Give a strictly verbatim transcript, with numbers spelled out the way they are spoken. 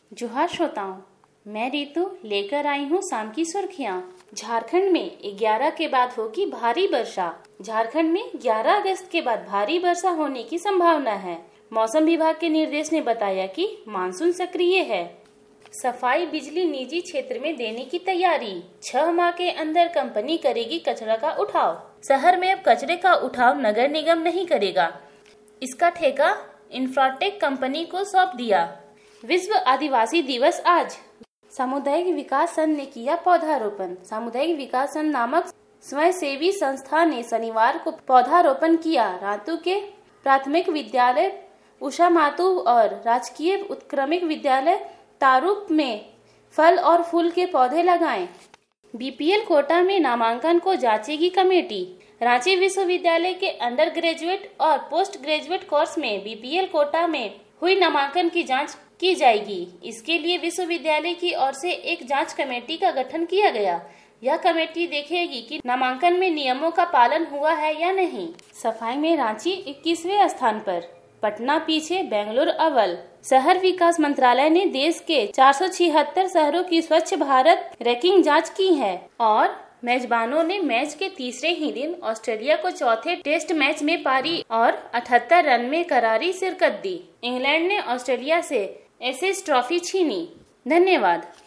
जोहार श्रोताओं, मैं रितु लेकर आई हूँ शाम की सुर्खियाँ। झारखंड में ग्यारह के बाद होगी भारी वर्षा। झारखंड में ग्यारह अगस्त के बाद भारी वर्षा होने की संभावना है। मौसम विभाग के निर्देश ने बताया कि मानसून सक्रिय है। सफाई बिजली निजी क्षेत्र में देने की तैयारी। छह माह के अंदर कंपनी करेगी कचरा का उठाव। शहर में अब कचरे का उठाव नगर निगम नहीं करेगा। इसका ठेका इंफ्राटेक कंपनी को सौंप दिया। विश्व आदिवासी दिवस आज। सामुदायिक विकास संघ ने किया पौधारोपण। सामुदायिक विकास संघ नामक स्वयंसेवी संस्था ने शनिवार को पौधारोपण किया। रातू के प्राथमिक विद्यालय उषा मातू और राजकीय उत्क्रमिक विद्यालय तारुप में फल और फूल के पौधे लगाएं। बीपीएल कोटा में नामांकन को जांचेगी कमेटी। रांची विश्वविद्यालय के अंडर ग्रेजुएट और पोस्ट ग्रेजुएट कोर्स में बीपीएल कोटा में हुई नामांकन की जांच की जाएगी। इसके लिए विश्वविद्यालय की ओर से एक जांच कमेटी का गठन किया गया। यह कमेटी देखेगी कि नामांकन में नियमों का पालन हुआ है या नहीं। सफाई में रांची इक्कीसवें स्थान पर, पटना पीछे, बेंगलुरु अव्वल। शहर विकास मंत्रालय ने देश के चार सौ छिहत्तर शहरों की स्वच्छ भारत रैंकिंग जांच की है और मेजबानों ने मैच के तीसरे ही दिन ऑस्ट्रेलिया को चौथे टेस्ट मैच में पारी और अठहत्तर रन में करारी शिरकत दी। इंग्लैंड ने ऑस्ट्रेलिया से एशेज ट्रॉफी छीनी। धन्यवाद।